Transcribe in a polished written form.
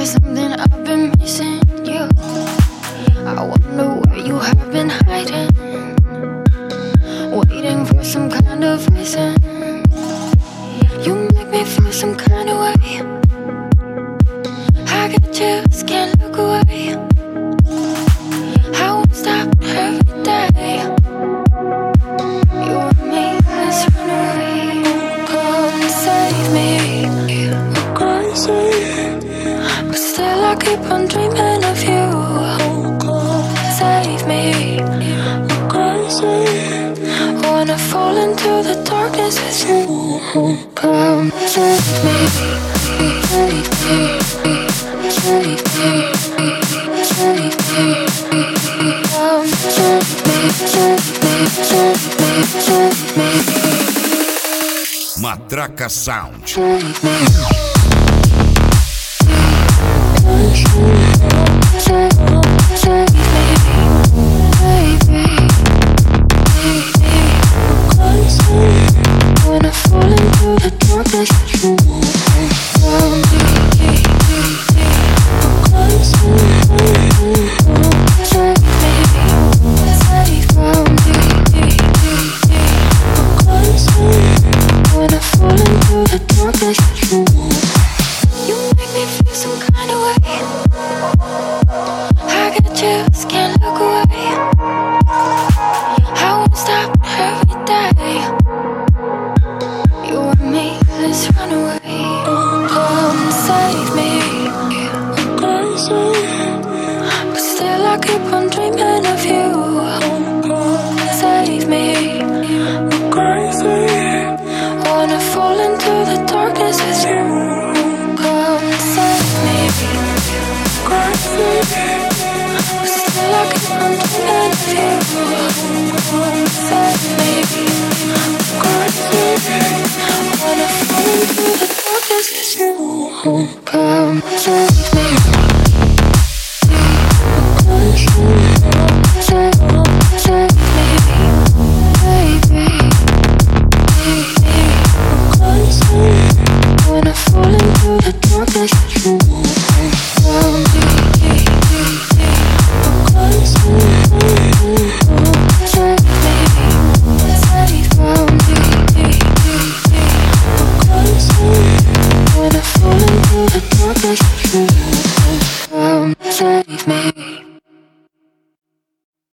there's something I've been missing you. I wonder where you have been hiding, waiting for some kind of reason. You make me feel some kind of way. I get chills, can't look away. I won't stop every day. You and me, let's run away. Come save me. I'm crazy, but still I keep on dreaming of you. Come save me. I'm crazy, wanna fall into the darkness with you. Come save me. Save me. Save me. Save me. Come save me. Save me. Save me. Save me. Matraca Sound. Save me. When I fall into the darkness, you found me. Save me. When I fall into the darkness, you make me feel some kind of way. I get chills, can't look away. I won't stop every day. You and me, let's run away. Come save me. I'm crazy, but still I keep on dreaming of you. Come save me. I'm crazy, wanna fall into the darkness with you. Come save me. Crazy, but still I keep on dreaming of you. Come save me. Crazy, wanna fall into the darkness with you. Come save me.